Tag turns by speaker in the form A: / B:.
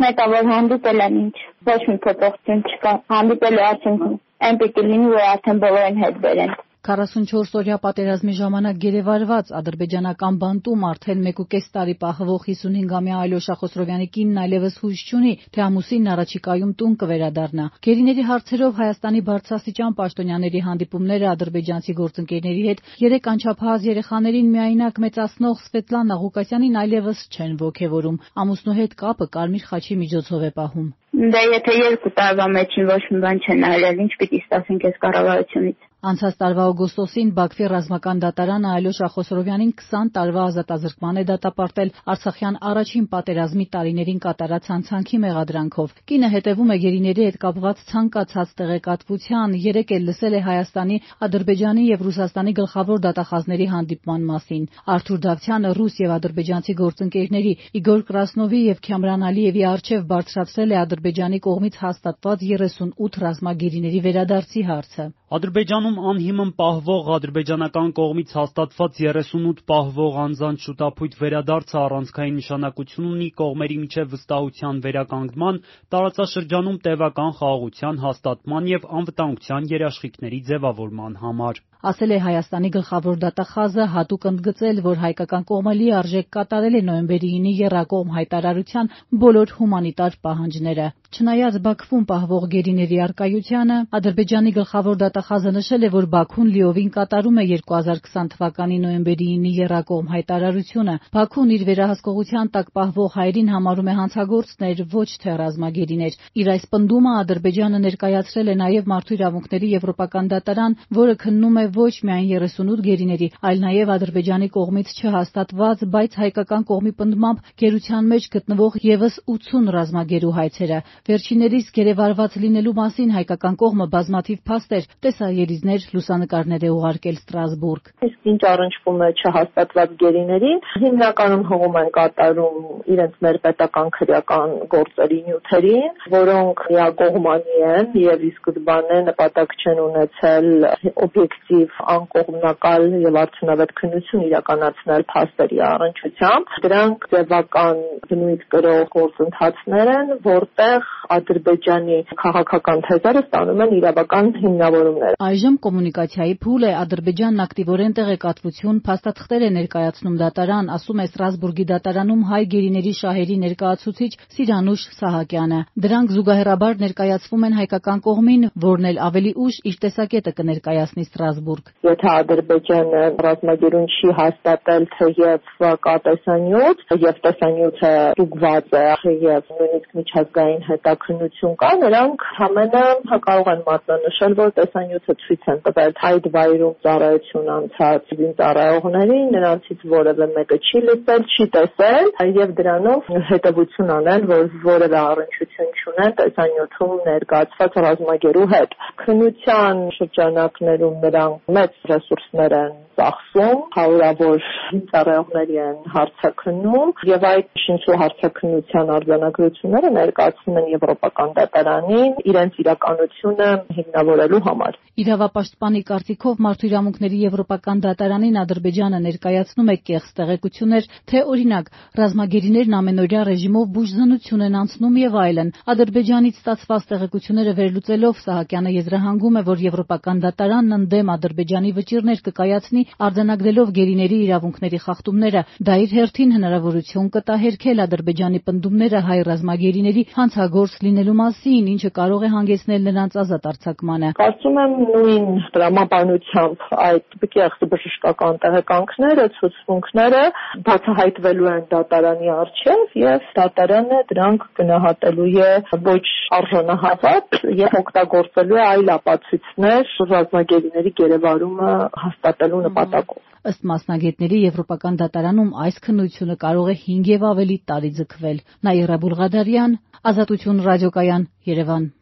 A: Մետավոր հանդիպել են ինչ, ոչ մի փոփոխություն չկա, հանդիպել է արդեն այն պիտի լինի, որ արդեն բոլորին հետ բերեն։
B: 44-օրյա պատերազմի ժամանակ գերեվարված ադրբեջանական բանտում արդեն 1.5 տարի պահվող 55-ամյա Ալյոշա Խոսրովյանի կինն այլևս հույս չունի, թե ամուսինն առաջիկայում տուն կվերադառնա։ Գերիների հարցերով Հայաստանի բարձրաստիճան պաշտոնյաների հանդիպումները ադրբեջանցի գործընկերների հետ 3 անչափահաս երեխաներին միայնակ մեծացնող Սվետլանա Ղուկասյանին այլևս չեն ոգևորում։ Ամուսնու հետ կապը Կարմիր խաչի միջոցով է պահում։
A: Դե եթե 2 տարվա մեջին ոչ մի բան չեն արել, ինչ պիտի ստացենք այս կառավարությունից։
B: Անցած տարվա օգոստոսին Բաքվի ռազմական դատարանը Ալյոշա Խոսրովյանին 20 տարվա ազատազրկման է դատապարտել Արցախյան առաջին պատերազմի տարիներին կատարած հանցանքի մեղադրանքով։ Կինը հետևում է գերիների հետ կապված ցանկացած տեղեկատվության, երեկ էլ լսել է Հայաստանի, Ադրբեջանի եւ Ռուսաստանի գլխավոր դատախազների հանդիպման մասին։ Արթուր Դավթյանը ռուս եւ ադրբեջանցի գործընկերների Իգոր Կրասնովի եւ Քյամրան Ալիևի առջեւ բարձրացրել է Ադրբեջանի կողմից հաստատված 38 ռազմագերիների վերադարձի հարցը։
C: Ադրբեջանում անհիմն պահվող ադրբեջանական կողմից հաստատված 38 պահվող անձանց շուտափույթ վերադարձը առանցքային նշանակություն ունի կողմերի միջև վստահության վերականգնման, տարածաշրջանում տևական խաղաղության հաստատման եւ անվտանգության երաշխիքների ձևավորման համար։
B: Ասել է Հայաստանի գլխավոր դատախազը, հատուկ ընդգծել, որ հայկական կողմը լիարժեք կատարել է նոյեմբերի 9-ի եռակողմ հայտարարության բոլոր հումանիտար պահանջները։ Չնայած Բաքվում պահվող գերիների առկայությանը, Ադրբեջանի գլխավոր դատախազը նշել է, որ Բաքուն լիովին կատարում է 2020 թվականի նոյեմբերի 9-ի եռակողմ հայտարարությունը։ Բաքուն իր վերահսկողության տակ պահվող հայերին համարում է հանցագործներ, ոչ թե ռազմագերիներ։ Իր այս պնդումը Ադրբեջանը ներկայացրել է նաև Մարդու իրավունքների եվրոպական դատարան, որը քննում է ոչ միայն 38 գերիների, այլ նաև Ադրբեջանի կողմից չհաստատված, բայց հայկական կողմի պնդմամբ գերության մեջ գտնվող եւս 80 ռազմագերու հայցերը։ Վերջիններիս գերեվարված լինելու մասին հայկական կողմը բազմաթիվ փաստեր, տեսաերիզներ, լուսանկարներ է ուղարկել Ստրասբուրգ։
D: Իսկ ինչ առնչվում է չհաստատված գերիներին, հիմնականում հողում են կատարում իրենց ներպետական քրեական գործերի նյութերին, որոնք միակողմանի են եւ ի սկզբանե նպատակ չեն ունեցել օբյեկտիվ անկողմնակալ եւ արդյունավետ քննություն իրականացնել փաստերի առնչությամբ։ Դրանք ձևական բնույթ կրող գործընթացներ են, որտեղ Ադրբեջանի քաղաքական թեզերը ստանում են իրավական հիմնավորումներ։
B: Այժմ կոմունիկացիայի փուլ է, Ադրբեջանն ակտիվորեն տեղեկատվություն, փաստաթղթեր է ներկայացնում դատարան, ասում է Ստրասբուրգի դատարանում հայ գերիների շահերի ներկայացուցիչ Սիրանուշ Սահակյանը։ Դրանք զուգահեռաբար ներկայացվում են հայկական կողմին, որն էլ ավելի ուշ իր տեսակետը կներկայացնի Ստրասբուրգ։
D: Եթե Ադրբեջանը ռազմագերուն չի հաստատել թեև կա տեսանյութ, եւ տեսանյութը ստուգված է եւ նույնիսկ միջազգային հետաքննություն կա, նրանք ամենը կարող են մատնանշել, որ տեսանյութը ցույց են տվել այդ վայրում ծառայություն անցած ծառայողներին, նրանցից որևէ մեկը չի լսել, չի տեսել եւ դրանով հետեւություն անել, որ որևէ առնչություն չունեն տեսանյութում ներկայացված ռազմագերու հետ։ Քննության շրջանակներում նրանք մեծ ռեսուրսներ են ծախսում, հարյուրավոր ծառայողների են հարցաքննում եւ այդ շինչու հարցաքննության արձանագրությունները ներկայացնում են եվրոպական դատարանին իրենց իրականությունը հիմնավորելու համար։
B: Իրավապաշտպանի կարծիքով Մարդու իրավունքների եվրոպական դատարանին Ադրբեջանը ներկայացնում է կեղծ տեղեկություններ, թե օրինակ ռազմագերիներն ամենօրյա ռեժիմով բուժզնություն են անցնում եւ այլն։ Ադրբեջանից ստացված տեղեկությունները վերլուծելով Սահակյանը եզրահանգում է, որ եվրոպական դատարանն ընդդեմ Ադրբեջանի վճիռներ կկայացնի արձանագրելով գերիների իրավունքների խախտումները, դա իր հերթին հնարավորություն կտա հերքել Ադրբեջանի պնդումները հայ ռազմագերիների հանցագործ լինելու մասին, ինչը կարող է հանգեցնել նրանց ազատ արձակմանը։
D: Կարծում եմ նույն դրամաբանությամբ այդ կեղծ բժշկական տեղեկանքները, ցուցմունքները բացահայտվելու են դատարանի առջև եւ դատարանը դրանք գնահատելու է ոչ արժանահավատ եւ օգտագործելու է այլ ապացույցներ ռազմագերիների գերեվարումը հաստատելու նպատակով։
B: Ըստ մասնագետների եվրոպական դատարանում այս քննությունը կարող է 5 եւ ավելի տարի ձգվել։ Նաիրա Բուլղադարյան, Ազատություն ռադիոկայան, Երևան։